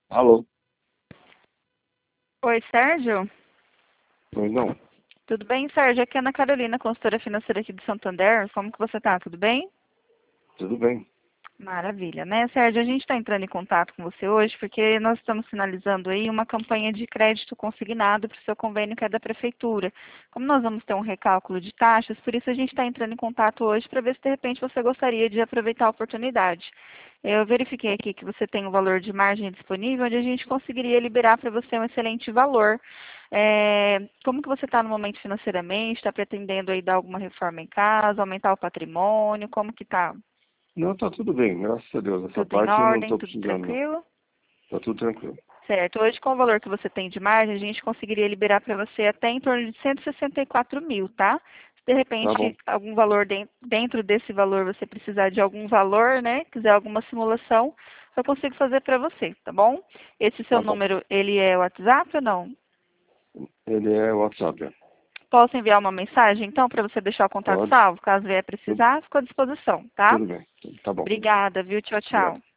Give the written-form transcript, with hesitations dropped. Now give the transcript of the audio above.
Alô? Oi, Sérgio? Pois não. Tudo bem, Sérgio? Aqui é a Ana Carolina, consultora financeira aqui de Santander. Como que você tá? Tudo bem? Tudo bem. Maravilha, né, Sérgio? A gente está entrando em contato com você hoje porque nós estamos finalizando aí uma campanha de crédito consignado para o seu convênio que é da Prefeitura. Como nós vamos ter um recálculo de taxas, por isso a gente está entrando em contato hoje para ver se de repente você gostaria de aproveitar a oportunidade. Eu verifiquei aqui que você tem um valor de margem disponível, onde a gente conseguiria liberar para você um excelente valor. Como que você está no momento financeiramente? Está pretendendo aí dar alguma reforma em casa, aumentar o patrimônio? Como que está? Não, tá tudo bem, graças a Deus. Essa Tudo em parte eu não ordem, tô tudo precisando, não. tranquilo? Tá tudo tranquilo. Certo. Hoje, com o valor que você tem de margem, a gente conseguiria liberar para você até em torno de 164 mil, tá? Se de Tá bom. repente algum valor dentro desse valor você precisar de algum valor, né? Quiser alguma simulação, eu consigo fazer para você, tá bom? Esse seu Tá bom. número, ele é WhatsApp ou não? Ele é WhatsApp, é. Posso enviar uma mensagem, então, para você deixar o contato Pode? salvo? Caso vier Tudo, precisar, fico à disposição, tá? tudo bem. Tá bom. Obrigada, viu? Tchau, Obrigado. tchau.